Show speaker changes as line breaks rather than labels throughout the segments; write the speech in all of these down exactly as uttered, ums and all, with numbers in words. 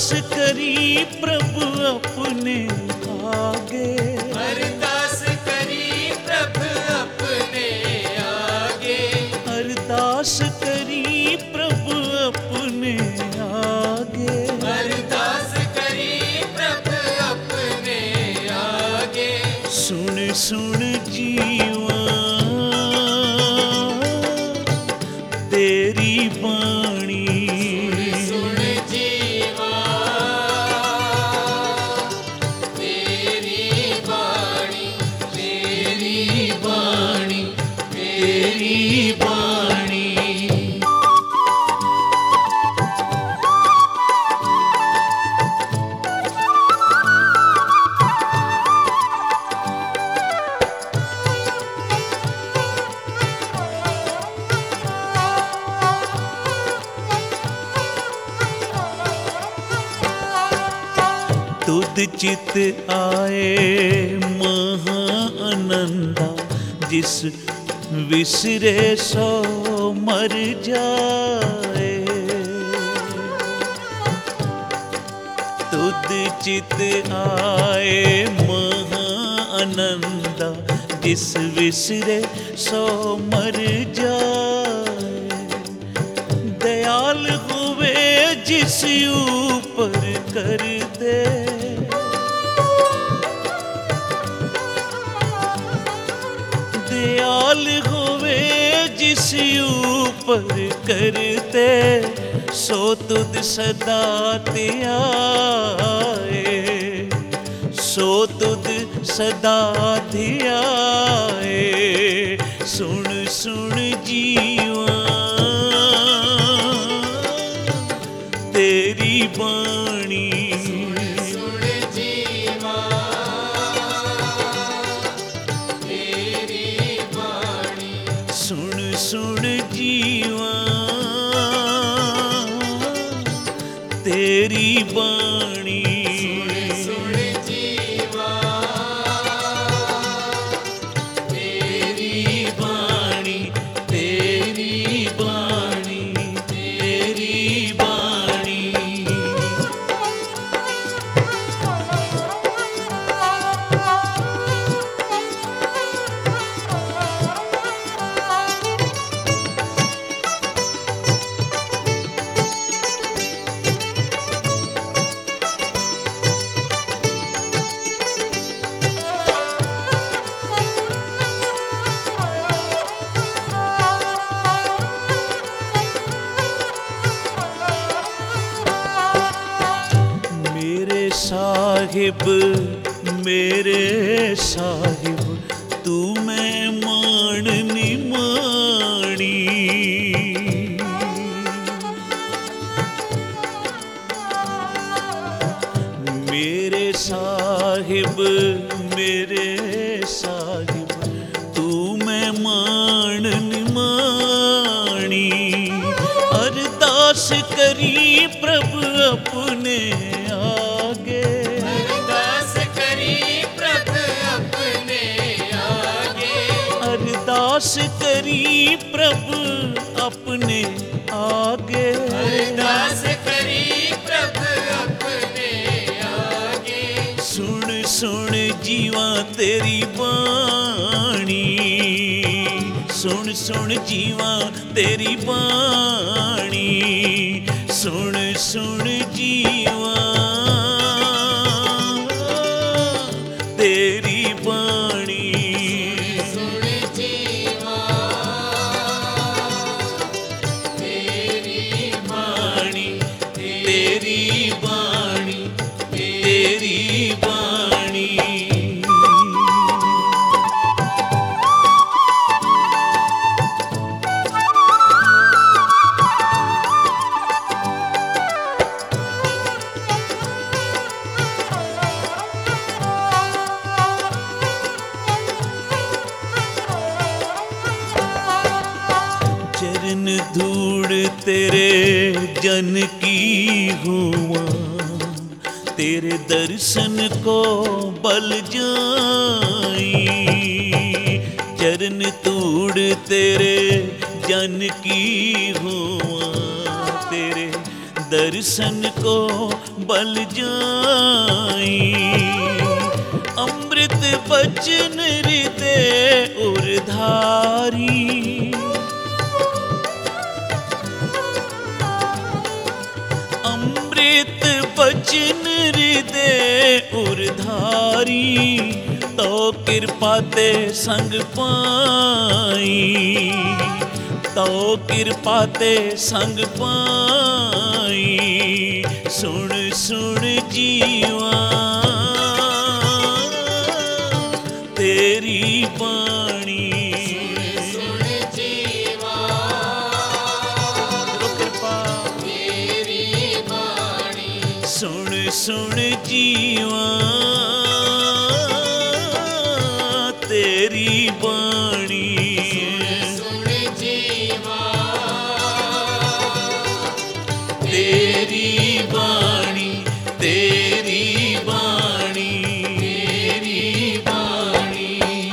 अरदास करी प्रभु अपने आगे,
अरदास करी प्रभु अपने आगे,
अरदास करी प्रभु अपने आगे,
अरदास करी प्रभु अपने आगे।
सुन सुन जीवा तेरी बाणी,
सुन जीवा तेरी बाणी, तेरी बाणी, तेरी बाणी।
तुद चित आए महा आनंदा, जिस विसरे सो मर जाए। तुद चित आए महा आनंदा, जिस विसरे सो मर जाए। दयाल हुए जिस ऊपर कर दे, दयाल होवे जिस ऊपर करते, सो तुद सदा ध्याए, सो तुद सदा ध्याए। सुन सुन जीवा तेरी बाणी,
सुन जीवा तेरी बाणी,
सुन सुन जीवा तेरी बाणी।
सुन जीवा तेरी
बाणी तेरी बाणी तेरी बाणी। मेरे साहिब मेरे साहिब, तू मैं मान निमाणी। मेरे साहिब मेरे साहिब, तू मैं मान निमाणी। अरदास करी प्रभु अपने आगे,
अरदास करी प्रभु अपने आगे,
अरदास करी प्रभु अपने आगे।
अरदास करी प्रभु अपने आगे।
सुन सुन जीवा तेरी बाणी, सुन सुन जीवा तेरी बाणी। सुन सुन जीवा तेरी बाणी,
सुन जीवा तेरी
बाणी तेरी बाणी तेरी बाणी। चरण धूड़ तेरे जन की हुआ, तेरे दर्शन को बल जाई। चरण धूड़ तेरे जन की हुआ, तेरे दर्शन को बल जाई। अमृत बचन हृदय उरधारी, अमृत बचन हृदय उरधारी, तो कृपा ते संग पाई, तो कृपा ते संग पाई। सुन सुन जीवा तेरी बाणी,
सुन जीवा
कृपा
तेरी बाणी,
सुन सुन जीवा तेरी बाणी।
सुन जीवा
तेरी बाणी, तेरी बाणी, तेरी बाणी।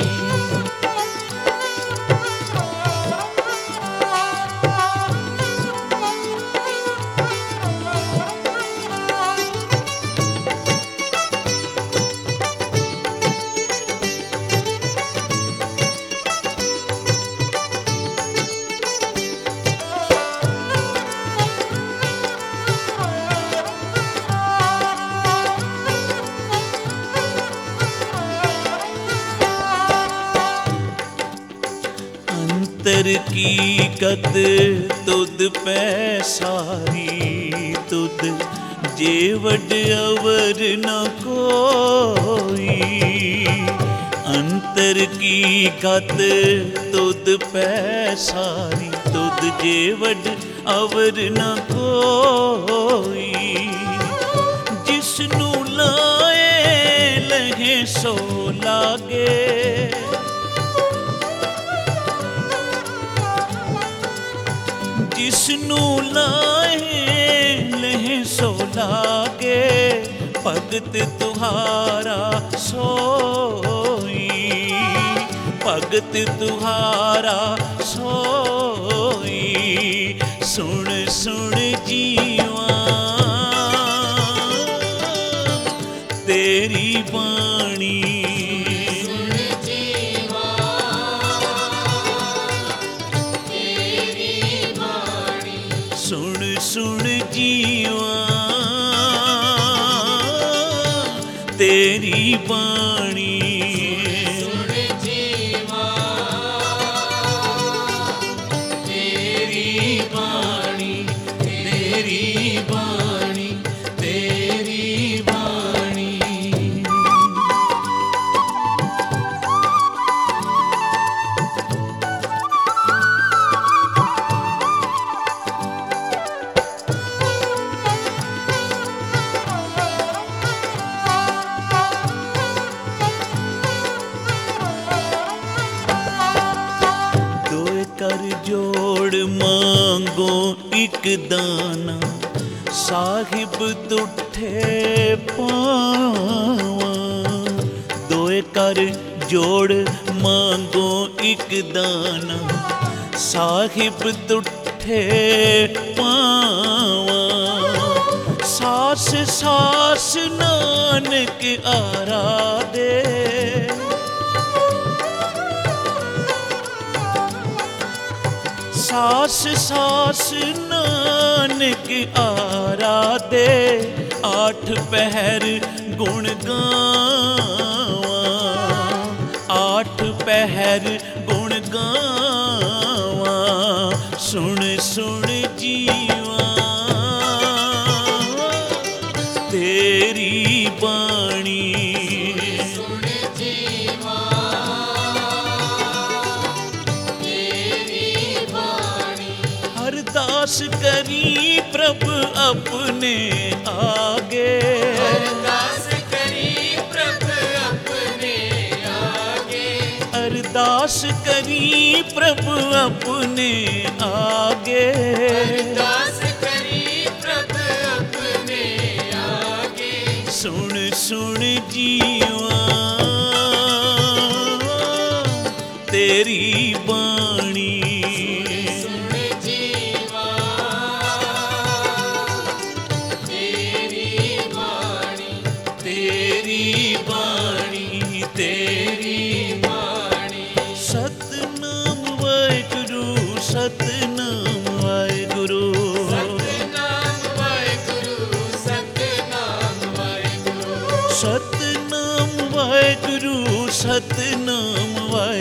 अंतर की गत तुद पै सारी, तुद जेवड अवर न कोई। अंतर की गत तुद पै सारी, तुद जेवड अवर न कोई। जिसनू लाए लहे सो लागे, जिसनू लाए लहे सो लागे। भगत तुहारा सोई, भगत तुहारा सोई। सुन सुन जीवा तेरी बाणी,
सुन जीवा तेरी बाणी,
सुन सुन जीवा तेरी बाणी।
सुन जीवा
तेरी बाणी, तेरी बाणी, तेरी बाणी। दोए कर जोड़ मांगो एक दाना, साहिब तुठे पावा। दोए कर जोड़ मांगो एक दाना, साहिब तुठे पावा। सास सास नानक आराधे, सास सास नानक आराधे। आठ पहर गुण गावा, आठ पहर गुण गावा। सुन सुन जीवा तेरी बाणी,
सुन जीवा तेरी बाणी।
अरदास करी प्रभु अपने आगे,
अरदास करी प्रभु अपने आगे,
अरदास करी प्रभु अपने आगे।
अरदास करी प्रभु अपने आगे।
सुन सुन जीवा तेरी बाणी,
सुन जीवा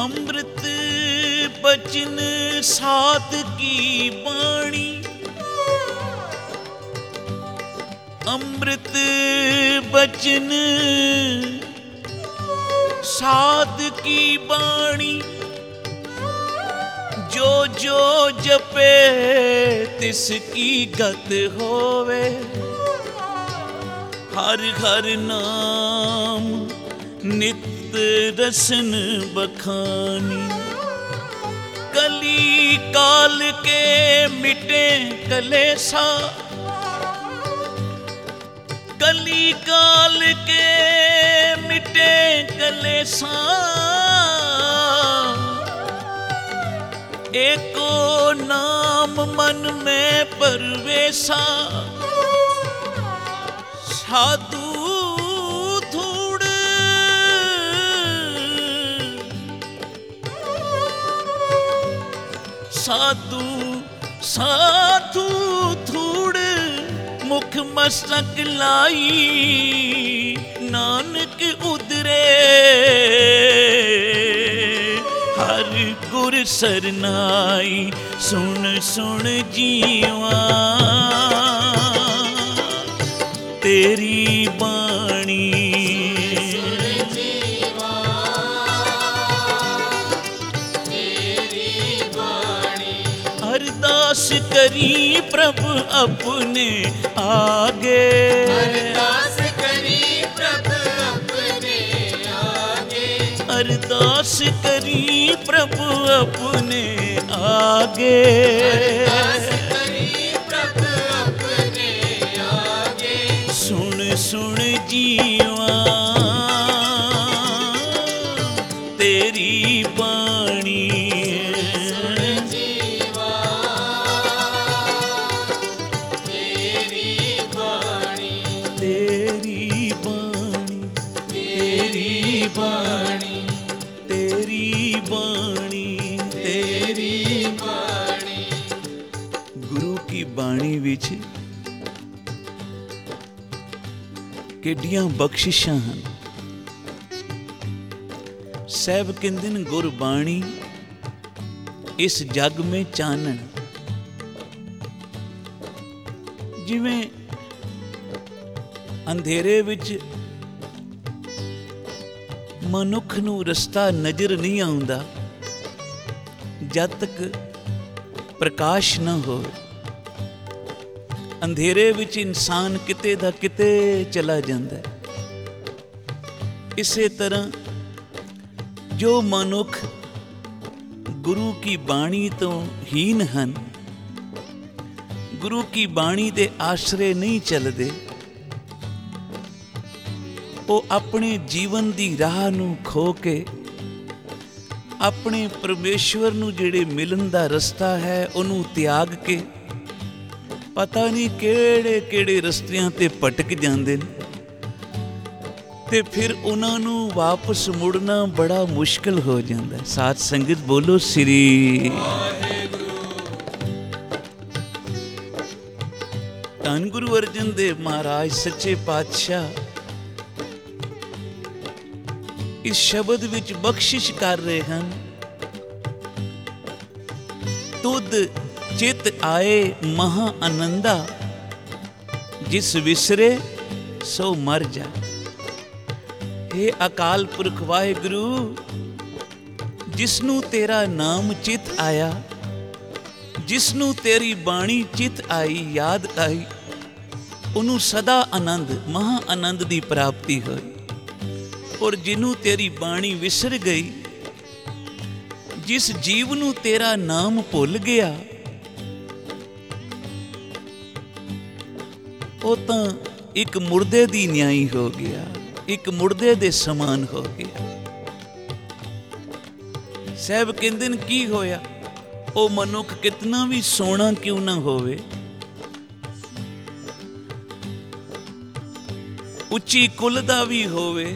ਅੰਮ੍ਰਿਤ ਬਚਨ ਸਾਧ ਕੀ ਬਾਣੀ, ਅੰਮ੍ਰਿਤ ਬਚਨ ਸਾਧ ਕੀ ਬਾਣੀ, ਜੋ ਜੋ ਜਪੇ ਤਿਸ ਕੀ ਗਤ ਹੋਵੇ। ਹਰ ਹਰ ਨਾਮ ਨਿਤ ਰਸਨ ਬਖਾਨੀ, ਕਲੀ ਕਾਲ ਕੇ ਮਿਟੇ ਕਲੇਸ਼ਾ, ਕਲੀ ਕਾਲ ਕੇ ਮਿਟੇ ਕਲੇਸ਼ਾ। एको नाम मन में परवेसा, साधु धूड़ साधु साधु धूड़ मुख मस्तक लाई, नानक उदरे हर गुर सरनाई। सुन सुन जीवा तेरी बाणी, अरदास करी प्रभु अपने आगे,
अरदास करी प्रभु अपने आगे,
अरदास करी प्रभु अपने आगे,
अरदास करी प्रभु अपने आगे।
सुन सुन जीवा तेरी बाणी, ਬਾਣੀ ਵਿੱਚ ਕਿੱਡੀਆਂ ਬਖਸ਼ਿਸ਼ਾਂ ਹਨ। ਸਹਿਬ ਕਹਿੰਦੇ ਨੇ ਗੁਰਬਾਣੀ ਇਸ ਜਗ ਮੇਂ ਚਾਨਣ। ਜਿਵੇਂ ਅੰਧੇਰੇ ਵਿੱਚ ਮਨੁੱਖ ਨੂੰ ਰਸਤਾ ਨਜ਼ਰ ਨਹੀਂ ਆਉਂਦਾ ਜਦ ਤੱਕ ਪ੍ਰਕਾਸ਼ ਨਾ ਹੋਵੇ। ਅੰਧੇਰੇ ਵਿੱਚ ਇਨਸਾਨ ਕਿਤੇ ਦਾ ਕਿਤੇ ਚਲਾ ਜਾਂਦਾ ਹੈ। ਇਸੇ ਤਰ੍ਹਾਂ ਜੋ ਮਨੁੱਖ ਗੁਰੂ ਕੀ ਬਾਣੀ ਤੋਂ ਹੀਨ ਹਨ, ਗੁਰੂ ਕੀ ਬਾਣੀ ਦੇ ਆਸਰੇ ਨਹੀਂ ਚੱਲਦੇ, ਉਹ ਆਪਣੇ ਜੀਵਨ ਦੀ ਰਾਹ ਨੂੰ ਖੋ ਕੇ ਆਪਣੇ ਪਰਮੇਸ਼ਵਰ ਨੂੰ ਜਿਹੜੇ ਮਿਲਣ ਦਾ ਰਸਤਾ ਹੈ ਉਹਨੂੰ ਤਿਆਗ ਕੇ ਪਤਾ ਨਹੀਂ ਕਿਹੜੇ ਕਿਹੜੇ ਰਸਤਿਆਂ ਤੇ ਭਟਕ ਜਾਂਦੇ ਨੇ, ਤੇ ਫਿਰ ਉਹਨਾਂ ਨੂੰ ਵਾਪਸ ਮੁੜਨਾ ਬੜਾ ਮੁਸ਼ਕਿਲ ਹੋ ਜਾਂਦਾ ਹੈ। ਸਾਧ ਸੰਗਤ ਬੋਲੋ ਸ੍ਰੀ ਵਾਹਿਗੁਰੂ। ਧੰਨ ਗੁਰੂ ਅਰਜਨ ਦੇਵ ਮਹਾਰਾਜ ਸੱਚੇ ਪਾਤਸ਼ਾਹ ਇਸ ਸ਼ਬਦ ਵਿੱਚ ਬਖਸ਼ਿਸ਼ ਕਰ ਰਹੇ ਹਨ। ਤੁਧ ਚਿਤ ਆਏ ਮਹਾ ਆਨੰਦਾ, ਜਿਸ ਵਿਸਰੇ ਸੋ ਮਰ ਜਾ। ਹੇ ਅਕਾਲ ਪੁਰਖ ਵਾਹਿਗੁਰੂ, ਜਿਸ ਨੂੰ ਤੇਰਾ ਨਾਮ ਚਿਤ ਆਇਆ, ਜਿਸ ਨੂੰ ਤੇਰੀ ਬਾਣੀ ਚਿਤ ਆਈ, ਯਾਦ ਆਈ, ਉਹਨੂੰ ਸਦਾ ਆਨੰਦ, ਮਹਾ ਆਨੰਦ ਦੀ ਪ੍ਰਾਪਤੀ ਹੋਈ। ਔਰ ਜਿਹਨੂੰ ਤੇਰੀ ਬਾਣੀ ਵਿਸਰ ਗਈ, ਜਿਸ ਜੀਵ ਨੂੰ ਤੇਰਾ ਨਾਮ ਭੁੱਲ ਗਿਆ, ਉਹ ਤਾਂ ਇੱਕ ਮੁਰਦੇ ਦੀ ਨਿਆਈ ਹੋ ਗਿਆ, ਇੱਕ ਮੁਰਦੇ ਦੇ ਸਮਾਨ ਹੋ ਗਿਆ। ਸਾਹਿਬ ਕਹਿੰਦੇ ਨੇ ਕੀ ਹੋਇਆ? ਉਹ ਮਨੁੱਖ ਕਿਤਨਾ ਵੀ ਸੋਹਣਾ ਕਿਉਂ ਨਾ ਹੋਵੇ, ਉੱਚੀ ਕੁਲ ਦਾ ਵੀ ਹੋਵੇ,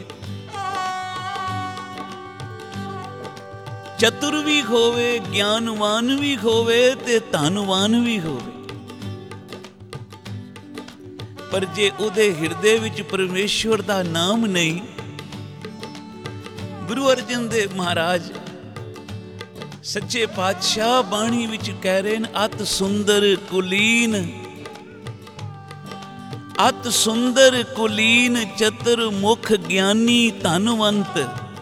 ਚਤੁਰ ਵੀ ਹੋਵੇ, ਗਿਆਨਵਾਨ ਵੀ ਹੋਵੇ ਤੇ ਧਨਵਾਨ ਵੀ ਹੋਵੇ, ਪਰ ਜੇ ਉਹਦੇ ਹਿਰਦੇ ਵਿੱਚ ਪਰਮੇਸ਼ਵਰ ਦਾ ਨਾਮ ਨਹੀਂ, ਗੁਰੂ ਅਰਜਨ ਦੇਵ ਮਹਾਰਾਜ ਸੱਚੇ ਪਾਤਸ਼ਾਹ ਬਾਣੀ ਵਿੱਚ ਕਹਿ ਰਹੇ ਨੇ, ਅਤ ਸੁੰਦਰ ਕੁਲੀਨ, ਅਤ ਸੁੰਦਰ ਕੁਲੀਨ ਚਤੁਰ ਮੁਖ ਗਿਆਨੀ ਧਨਵੰਤ,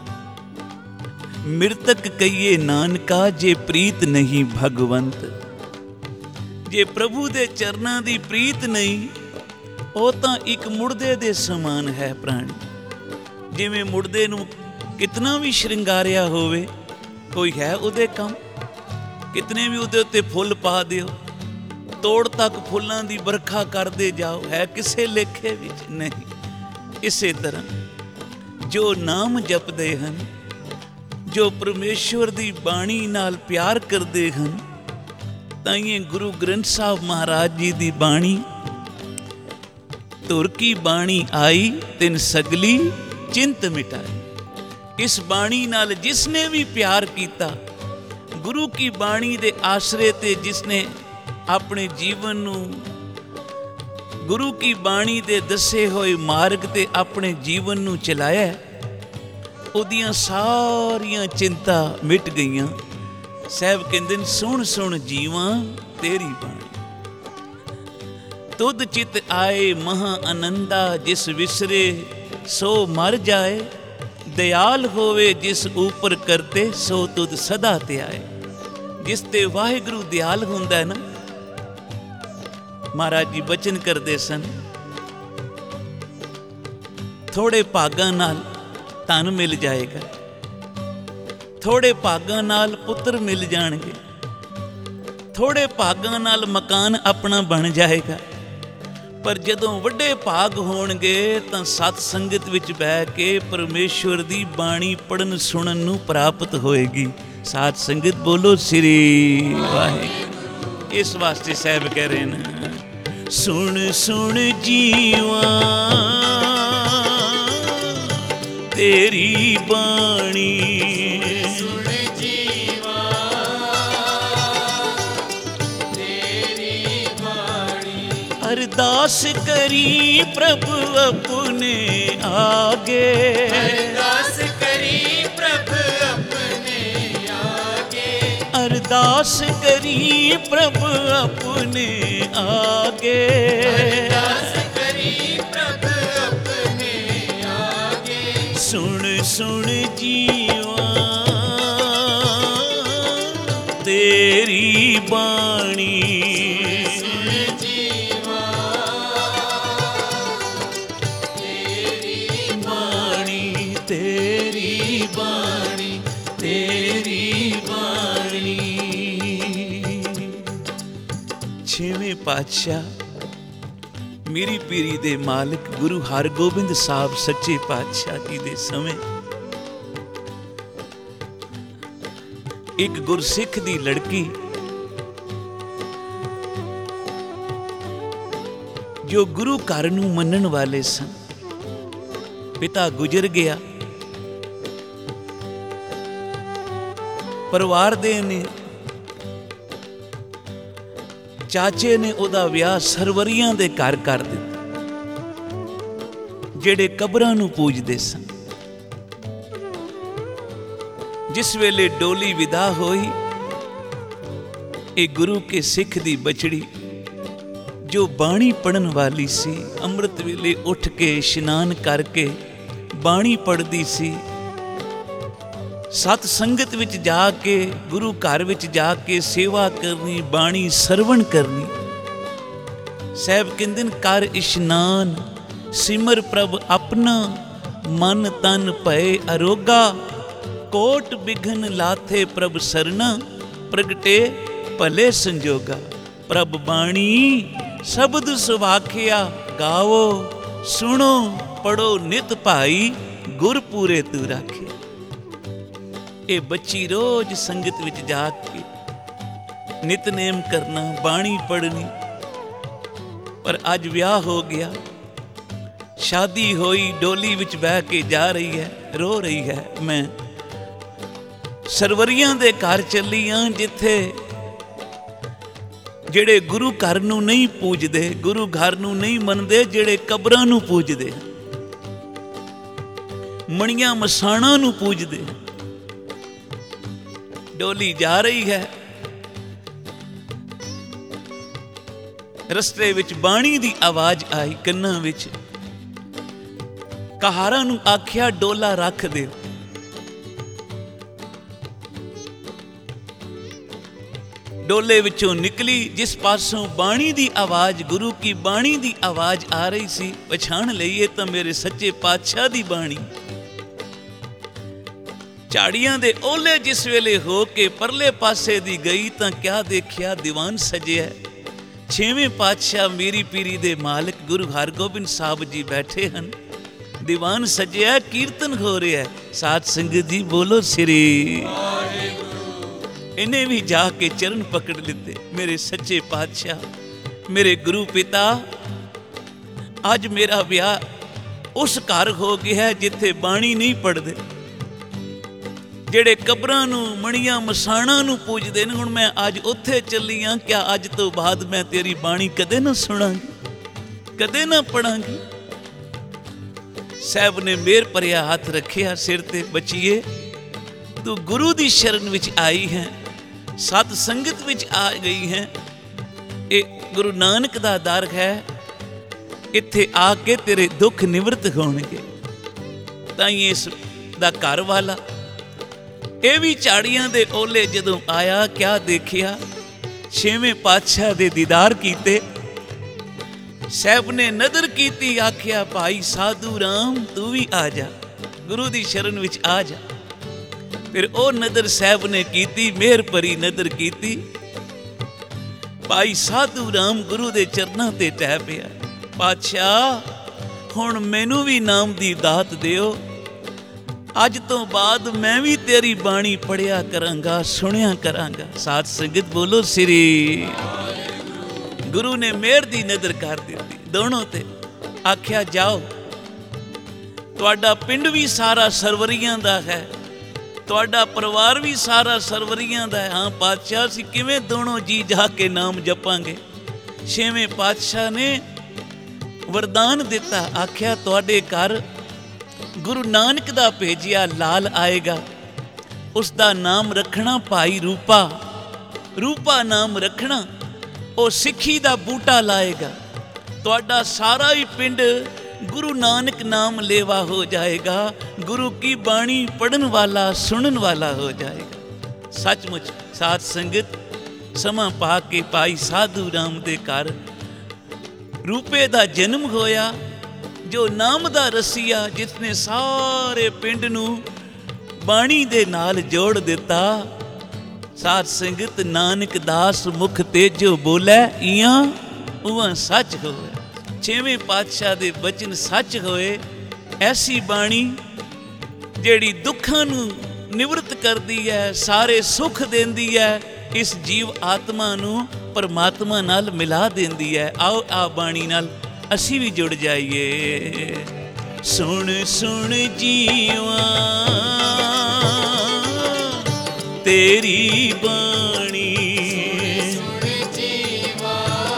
ਮਿਰਤਕ ਕਹੀਏ ਨਾਨਕਾ ਜੇ ਪ੍ਰੀਤ ਨਹੀਂ ਭਗਵੰਤ। ਜੇ ਪ੍ਰਭੂ ਦੇ ਚਰਨਾਂ ਦੀ ਪ੍ਰੀਤ ਨਹੀਂ, ਉਹ ਤਾਂ ਇੱਕ ਮੁਰਦੇ ਦੇ ਸਮਾਨ ਹੈ ਪ੍ਰਾਣੀ। ਜਿਵੇਂ ਮੁਰਦੇ ਨੂੰ ਕਿਤਨਾ ਵੀ ਸ਼ਿੰਗਾਰਿਆ ਹੋਵੇ, ਕੋਈ ਹੈ ਉਹਦੇ ਕੰਮ? ਕਿਤਨੇ ਵੀ ਉਹਦੇ ਉੱਤੇ ਫੁੱਲ ਪਾ ਦਿਓ, ਤੋੜ ਤੱਕ ਫੁੱਲਾਂ ਦੀ ਵਰਖਾ ਕਰਦੇ ਜਾਓ, ਹੈ ਕਿਸੇ ਲੇਖੇ ਵਿੱਚ ਨਹੀਂ। ਇਸੇ ਤਰ੍ਹਾਂ ਜੋ ਨਾਮ ਜਪਦੇ ਹਨ, ਜੋ ਪਰਮੇਸ਼ਵਰ ਦੀ ਬਾਣੀ ਨਾਲ ਪਿਆਰ ਕਰਦੇ ਹਨ, ਤਾਈਏ ਗੁਰੂ ਗ੍ਰੰਥ ਸਾਹਿਬ ਮਹਾਰਾਜ ਜੀ ਦੀ ਬਾਣੀ, ਧੁਰ ਕੀ ਬਾਣੀ ਆਈ ਤਿਨ ਸਗਲੀ ਚਿੰਤ ਮਿਟਾਈ। ਇਸ ਬਾਣੀ ਨਾਲ ਜਿਸਨੇ ਵੀ ਪਿਆਰ ਕੀਤਾ, ਗੁਰੂ ਕੀ ਬਾਣੀ ਦੇ ਆਸਰੇ ਤੇ ਜਿਸਨੇ ਆਪਣੇ ਜੀਵਨ ਨੂੰ ਗੁਰੂ ਕੀ ਬਾਣੀ ਦੇ ਦੱਸੇ ਹੋਏ ਮਾਰਗ ਤੇ ਆਪਣੇ ਜੀਵਨ ਨੂੰ ਚਲਾਇਆ, ਉਹਦੀਆਂ ਸਾਰੀਆਂ ਚਿੰਤਾ ਮਿਟ ਗਈਆਂ। ਸਾਹਿਬ ਕਹਿੰਦੇ ਨੇ, ਸੁਣ ਸੁਣ ਜੀਵਾਂ ਤੇਰੀ ਬਾਣੀ, ਤੁਧ ਚਿਤ ਆਏ ਮਹਾ ਆਨੰਦਾ, ਜਿਸ ਵਿਸਰੇ ਸੋ ਮਰ ਜਾਏ, ਦਿਆਲ ਹੋਵੇ ਜਿਸ ਉਪਰ ਕਰਤੇ, ਸੋ ਤੁਧ ਸਦਾ ਤੇ ਆਏ। ਜਿਸ ਤੇ ਵਾਹਿਗੁਰੂ ਦਿਆਲ ਹੁੰਦਾ ਹੈ ਨਾ, ਮਹਾਰਾਜ ਜੀ ਬਚਨ ਕਰਦੇ ਸਨ, ਥੋੜੇ ਭਾਗਾਂ ਨਾਲ ਧਨ ਮਿਲ ਜਾਏਗਾ, ਥੋੜੇ ਭਾਗਾਂ ਨਾਲ ਪੁੱਤਰ ਮਿਲ ਜਾਣਗੇ, ਥੋੜੇ ਭਾਗਾਂ ਨਾਲ ਮਕਾਨ ਆਪਣਾ ਬਣ ਜਾਏਗਾ, ਪਰ ਜਦੋਂ ਵੱਡੇ ਭਾਗ ਹੋਣਗੇ ਤਾਂ ਸਤ ਸੰਗਤ ਵਿੱਚ ਬਹਿ ਕੇ ਪਰਮੇਸ਼ਵਰ ਦੀ ਬਾਣੀ ਪੜਨ ਸੁਣਨ ਨੂੰ ਪ੍ਰਾਪਤ ਹੋਏਗੀ। ਸਾਧ ਸੰਗਤ ਬੋਲੋ ਸ੍ਰੀ ਵਾਹਿਗੁਰੂ। ਇਸ ਵਾਸਤੇ ਸਾਹਿਬ ਕਹਿ ਰਹੇ ਨੇ, ਸੁਣ ਸੁਣ ਜੀਵਾ ਤੇਰੀ ਬਾਣੀ,
ਸੁਣ ਜੀਵਾ ਤੇਰੀ ਬਾਣੀ,
ਅਰਦਾਸ ਕਰੀ ਪ੍ਰਭ ਆਪਣੇ ਆਗੇ,
ਅਰਦਾਸ ਕਰੀ ਪ੍ਰਭ ਆਪਣੇ ਆਗੇ,
ਅਰਦਾਸ ਕਰੀ ਪ੍ਰਭ ਆਪਣੇ ਆਗੇ,
ਅਰਦਾਸ ਕਰੀ ਪ੍ਰਭ ਆਪਣੇ ਆਗੇ,
ਸੁਣ ਸੁਣ ਜੀਵਾ ਤੇਰੀ ਬਾਣੀ,
ਸੁਣ ਜੀਵਾ ਤੇਰੀ
ਬਾਣੀ ਤੇਰੀ ਬਾਣੀ ਤੇਰੀ ਬਾਣੀ। ਛੇਵੇਂ ਪਾਤਸ਼ਾਹ ਮੇਰੀ ਪੀਰੀ ਦੇ ਮਾਲਕ ਗੁਰੂ ਹਰਗੋਬਿੰਦ ਸਾਹਿਬ ਸੱਚੇ ਪਾਤਸ਼ਾਹ ਜੀ ਦੇ ਸਮੇਂ ਇੱਕ ਗੁਰਸਿੱਖ ਦੀ ਲੜਕੀ ਜੋ ਗੁਰੂ ਘਰ ਨੂੰ ਮੰਨਣ ਵਾਲੇ ਸਨ, ਪਿਤਾ ਗੁਜ਼ਰ ਗਿਆ, ਪਰਿਵਾਰ ਦੇ ਨੇ ਚਾਚੇ ਨੇ ਉਹਦਾ ਵਿਆਹ ਸਰਵਰੀਆਂ ਦੇ ਘਰ ਕਰ ਦਿੱਤਾ, ਜਿਹੜੇ ਕਬਰਾਂ ਨੂੰ ਪੂਜਦੇ ਸਨ। ਜਿਸ ਵੇਲੇ ਡੋਲੀ ਵਿਦਾ ਹੋਈ, ਇਹ ਗੁਰੂ ਕੇ ਸਿੱਖ ਦੀ ਬਚੜੀ ਜੋ ਬਾਣੀ ਪੜਨ ਵਾਲੀ ਸੀ, ਅੰਮ੍ਰਿਤ ਵੇਲੇ ਉੱਠ ਕੇ ਇਸ਼ਨਾਨ ਕਰਕੇ ਬਾਣੀ ਪੜ੍ਹਦੀ ਸੀ, ਸਤ ਸੰਗਤ ਵਿੱਚ ਜਾ ਕੇ ਗੁਰੂ ਘਰ ਵਿੱਚ ਜਾ ਕੇ ਸੇਵਾ ਕਰਨੀ, ਬਾਣੀ ਸਰਵਣ ਕਰਨੀ। ਸਾਹਿਬ ਕਹਿੰਦੇ ਨੇ, ਕਰ ਇਸ਼ਨਾਨ ਸਿਮਰ ਪ੍ਰਭ ਆਪਣਾ, ਮਨ ਤਨ ਭਏ ਅਰੋਗਾ, ਕੋਟ ਬਿਘਨ ਲਾਥੇ ਪ੍ਰਭ ਸਰਨਾ, ਪ੍ਰਗਟੇ ਭਲੇ ਸੰਜੋਗਾ। ਪ੍ਰਭ ਬਾਣੀ ਸ਼ਬਦ ਸੁਭਾਖਿਆ, ਗਾਵੋ ਸੁਣੋ ਪੜੋ ਨਿਤ ਭਾਈ, ਗੁਰ ਪੂਰੇ ਤੂੰ ਰਾਖੇ। ਇਹ ਬੱਚੀ ਰੋਜ਼ ਸੰਗਤ ਵਿੱਚ ਜਾ ਕੇ ਨਿਤਨੇਮ ਕਰਨਾ, ਬਾਣੀ ਪੜ੍ਹਨੀ, ਪਰ ਅੱਜ ਵਿਆਹ ਹੋ ਗਿਆ, ਸ਼ਾਦੀ ਹੋਈ, ਡੋਲੀ ਵਿੱਚ ਬਹਿ ਕੇ ਜਾ ਰਹੀ ਹੈ, ਰੋ ਰਹੀ ਹੈ, ਮੈਂ ਸਰਵਰੀਆਂ ਦੇ ਘਰ ਚੱਲੀ ਹਾਂ, ਜਿੱਥੇ ਜਿਹੜੇ ਗੁਰੂ ਘਰ ਨੂੰ ਨਹੀਂ ਪੂਜਦੇ, ਗੁਰੂ ਘਰ ਨੂੰ ਨਹੀਂ ਮੰਨਦੇ, ਜਿਹੜੇ ਕਬਰਾਂ ਨੂੰ ਪੂਜਦੇ, ਮਣੀਆਂ ਮਸਾਣਾਂ ਨੂੰ ਪੂਜਦੇ। ਡੋਲੀ ਜਾ ਰਹੀ ਹੈ। ਰਸਤੇ ਵਿੱਚ ਬਾਣੀ ਦੀ ਆਵਾਜ਼ ਆਈ ਕੰਨਾਂ ਵਿੱਚ। ਕਹਾਰਾਂ ਨੂੰ ਆਖਿਆ ਡੋਲਾ ਰੱਖ ਦਿਓ। ਡੋਲੇ ਵਿੱਚੋਂ ਨਿਕਲੀ, ਜਿਸ ਪਾਸੋਂ ਬਾਣੀ ਦੀ ਆਵਾਜ਼, ਗੁਰੂ ਕੀ ਬਾਣੀ ਦੀ ਆਵਾਜ਼ ਆ ਰਹੀ ਸੀ, ਪਛਾਣ ਲਈਏ ਤਾਂ ਮੇਰੇ ਸੱਚੇ ਪਾਤਸ਼ਾਹ ਦੀ ਬਾਣੀ। ਝਾੜੀਆਂ ਦੇ ਓਲੇ ਜਿਸ ਵੇਲੇ ਹੋ ਕੇ ਪਰਲੇ ਪਾਸੇ ਦੀ ਗਈ ਤਾਂ ਕਿਆ ਦੇਖਿਆ, ਦੀਵਾਨ ਸਜਿਆ। ਛੇਵੇਂ ਪਾਤਸ਼ਾਹ ਮੀਰੀ ਪੀਰੀ ਦੇ ਮਾਲਕ ਗੁਰੂ ਹਰਗੋਬਿੰਦ ਸਾਹਿਬ ਜੀ ਬੈਠੇ ਹਨ। ਦੀਵਾਨ ਸਜਿਆ, ਕੀਰਤਨ ਹੋ ਰਿਹਾ। ਸਾਧ ਸੰਗਤ ਜੀ ਬੋਲੋ ਸ੍ਰੀ ਵਾਹਿਗੁਰੂ। ਇਹਨੇ ਵੀ ਜਾ ਕੇ ਚਰਨ ਪਕੜ ਲਿੱਤੇ। ਮੇਰੇ ਸੱਚੇ ਪਾਤਸ਼ਾਹ, ਮੇਰੇ ਗੁਰੂ ਪਿਤਾ, ਅੱਜ ਮੇਰਾ ਵਿਆਹ ਉਸ ਘਰ ਹੋ ਗਿਆ ਜਿੱਥੇ ਬਾਣੀ ਨਹੀਂ ਪੜ੍ਹਦੇ, ਜਿਹੜੇ ਕਬਰਾਂ ਨੂੰ, ਮਣੀਆਂ ਮਸਾਣਾਂ ਨੂੰ ਪੂਜਦੇ ਨੇ। ਹੁਣ ਮੈਂ ਅੱਜ ਉੱਥੇ ਚੱਲੀ ਹਾਂ। ਕਿਆ ਅੱਜ ਤੋਂ ਬਾਅਦ ਮੈਂ ਤੇਰੀ ਬਾਣੀ ਕਦੇ ਨਾ ਸੁਣਾਂਗੀ, ਕਦੇ ਨਾ ਪੜਾਂਗੀ। ਸਾਹਿਬ ਨੇ ਮਿਹਰ ਭਰਿਆ ਹੱਥ ਰੱਖਿਆ ਸਿਰ ਤੇ, ਬੱਚੀਏ ਤੂੰ ਗੁਰੂ ਦੀ ਸ਼ਰਨ ਵਿੱਚ ਆਈ ਹੈ, ਸਤ ਸੰਗਤ ਵਿੱਚ ਆ ਗਈ ਹੈ। ਇਹ ਗੁਰੂ ਨਾਨਕ ਦਾ ਦਰ ਹੈ। ਇੱਥੇ ਆ ਕੇ ਤੇਰੇ ਦੁੱਖ ਨਿਵਰਤ ਹੋਣਗੇ। ਤਾਂ ਹੀ ਇਸ ਦਾ ਘਰ ਵਾਲਾ ਇਹ ਵੀ ਝਾੜੀਆਂ ਦੇ ਓਲੇ ਜਦੋਂ ਆਇਆ, ਕਿਆ ਦੇਖਿਆ, ਛੇਵੇਂ ਪਾਤਸ਼ਾਹ ਦੇ ਦੀਦਾਰ ਕੀਤੇ। ਸਾਹਿਬ ਨੇ ਨਜ਼ਰ ਕੀਤੀ, ਆਖਿਆ ਭਾਈ ਸਾਧੂ ਰਾਮ ਤੂੰ ਵੀ ਆ ਜਾ, ਗੁਰੂ ਦੀ ਸ਼ਰਨ ਵਿੱਚ ਆ ਜਾ। ਫਿਰ ਉਹ ਨਜ਼ਰ ਸਾਹਿਬ ਨੇ ਕੀਤੀ, ਮਿਹਰ ਭਰੀ ਨਜ਼ਰ ਕੀਤੀ। ਭਾਈ ਸਾਧੂ ਰਾਮ ਗੁਰੂ ਦੇ ਚਰਨਾਂ ਤੇ ਟਹਿ ਪਿਆ। ਪਾਤਸ਼ਾਹ ਹੁਣ ਮੈਨੂੰ ਵੀ ਨਾਮ ਦੀ ਦਾਤ ਦਿਓ। ਅੱਜ ਤੋਂ ਬਾਅਦ ਮੈਂ ਵੀ ਤੇਰੀ ਬਾਣੀ ਪੜਿਆ ਕਰਾਂਗਾ, ਸੁਣਿਆ ਕਰਾਂਗਾ। ਸਾਧ ਸੰਗਤ ਬੋਲੋ ਸ੍ਰੀ। ਗੁਰੂ ਨੇ ਮਿਹਰ ਦੀ ਨਜ਼ਰ ਕਰ ਦਿੱਤੀ ਦੋਨੋਂ ਤੇ। ਆਖਿਆ ਜਾਓ, ਤੁਹਾਡਾ ਪਿੰਡ ਵੀ ਸਾਰਾ ਸਰਵਰੀਆਂ ਦਾ ਹੈ, ਤੁਹਾਡਾ ਪਰਿਵਾਰ ਵੀ ਸਾਰਾ ਸਰਵਰੀਆਂ ਦਾ ਹੈ। ਹਾਂ ਪਾਤਸ਼ਾਹ, ਅਸੀਂ ਕਿਵੇਂ ਦੋਨੋਂ ਜੀ ਜਾ ਕੇ ਨਾਮ ਜਪਾਂਗੇ। ਛੇਵੇਂ ਪਾਤਸ਼ਾਹ ਨੇ ਵਰਦਾਨ ਦਿੱਤਾ। ਆਖਿਆ ਤੁਹਾਡੇ ਘਰ ਗੁਰੂ ਨਾਨਕ ਦਾ ਭੇਜਿਆ ਲਾਲ ਆਏਗਾ, ਉਸ ਦਾ ਨਾਮ ਰੱਖਣਾ ਭਾਈ ਰੂਪਾ। ਰੂਪਾ ਨਾਮ ਰੱਖਣਾ। ਉਹ ਸਿੱਖੀ ਦਾ ਬੂਟਾ ਲਾਏਗਾ। ਤੁਹਾਡਾ ਸਾਰਾ ਹੀ ਪਿੰਡ ਗੁਰੂ ਨਾਨਕ ਨਾਮ ਲੇਵਾ ਹੋ ਜਾਏਗਾ। ਗੁਰੂ ਕੀ ਬਾਣੀ ਪੜਨ ਵਾਲਾ, ਸੁਣਨ ਵਾਲਾ ਹੋ ਜਾਏਗਾ। ਸੱਚਮੁੱਚ ਸਾਧ ਸੰਗਤ, ਸਮਾਂ ਪਾ ਕੇ ਭਾਈ ਸਾਧੂ ਰਾਮ ਦੇ ਘਰ ਰੂਪੇ ਦਾ ਜਨਮ ਹੋਇਆ, ਜੋ ਨਾਮ ਦਾ ਰਸੀਆ, ਜਿਸਨੇ ਸਾਰੇ ਪਿੰਡ ਨੂੰ ਬਾਣੀ ਦੇ ਨਾਲ ਜੋੜ ਦਿੱਤਾ। ਸਾਧ ਸੰਗਤ, ਨਾਨਕ ਦਾਸ ਮੁਖ ਤੇਜੋ ਬੋਲੇ, ਇਆਂ ਉਹਾਂ ਸੱਚ ਹੋਵੇ। ਛੇਵੇਂ ਪਾਤਸ਼ਾਹ ਦੇ ਬਚਨ ਸੱਚ ਹੋਏ। ਐਸੀ ਬਾਣੀ ਜਿਹੜੀ ਦੁੱਖਾਂ ਨੂੰ ਨਿਵਰਤ ਕਰਦੀ ਹੈ, ਸਾਰੇ ਸੁੱਖ ਦਿੰਦੀ ਹੈ, ਇਸ ਜੀਵ ਆਤਮਾ ਨੂੰ ਪਰਮਾਤਮਾ ਨਾਲ ਮਿਲਾ ਦਿੰਦੀ ਹੈ। ਆਓ ਆ ਬਾਣੀ ਨਾਲ ਅਸੀਂ ਵੀ ਜੁੜ ਜਾਈਏ। ਸੁਣ ਸੁਣ ਜੀਵਾ ਤੇਰੀ ਬਾਣੀ,
ਸੁਣ ਜੀਵਾ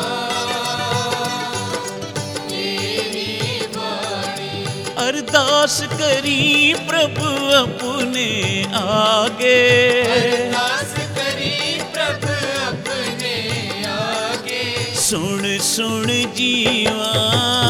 ਤੇਰੀ ਬਾਣੀ।
ਅਰਦਾਸ ਕਰੀ ਪ੍ਰਭੂ ਆਪਣੇ ਆਗੇ,
ਅਰਦਾਸ ਕਰੀ ਪ੍ਰਭੂ ਆਪਣੇ ਆਗੇ।
ਸੁਣ ਸੁਣ ਜੀਵਾ